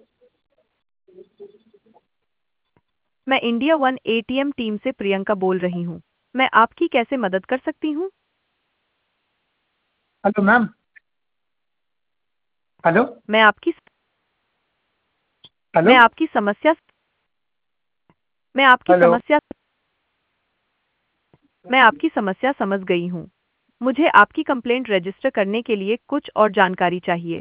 मैं India one ATM team से प्रियंका बोल रही हूँ। मैं आपकी कैसे मदद कर सकती हूँ? Hello ma'am. हेलो। मैं आपकी हेलो। मैं आपकी समस्या मैं आपकी हेलो। समस्या मैं आपकी समस्या समझ गई हूँ। मुझे आपकी कंप्लेंट रजिस्टर करने के लिए कुछ और जानकारी चाहिए।